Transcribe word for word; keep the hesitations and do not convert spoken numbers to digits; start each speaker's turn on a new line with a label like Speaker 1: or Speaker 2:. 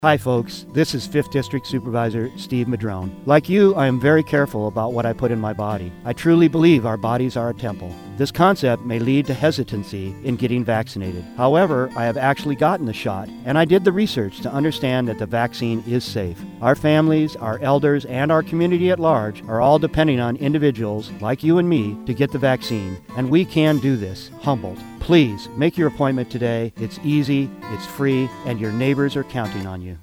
Speaker 1: Hi folks, this is fifth District Supervisor Steve Madrone. Like you, I am very careful about what I put in my body. I truly believe our bodies are a temple. This concept may lead to hesitancy in getting vaccinated. However, I have actually gotten the shot, and I did the research to understand that the vaccine is safe. Our families, our elders, and our community at large are all depending on individuals like you and me to get the vaccine, and we can do this. Humboldt. Please make your appointment today. It's easy, it's free, and your neighbors are counting on you.